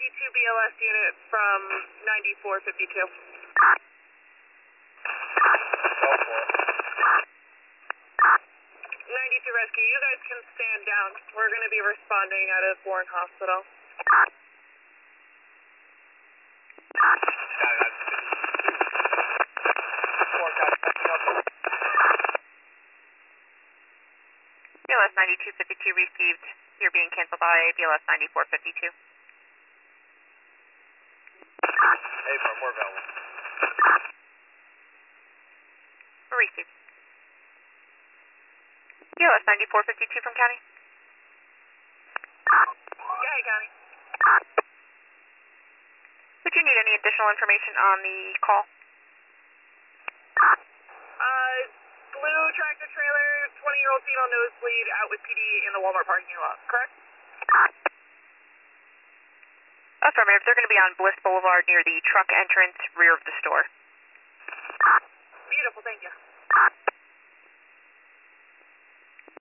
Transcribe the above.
BLS unit from 9452. Go for it. 92 Rescue, you guys can stand down. We're going to be responding out of Warren Hospital. BLS 9252 received. You're being canceled by BLS 9452. Hey, we're available. Received. BLS 9452 from County. Yeah, County. Would you need any additional information on the call? Blue tractor trailer, 20-year-old female nosebleed out with PD in the Walmart parking lot, correct? Affirmative. They're going to be on Bliss Boulevard near the truck entrance, rear of the store. Beautiful, thank you.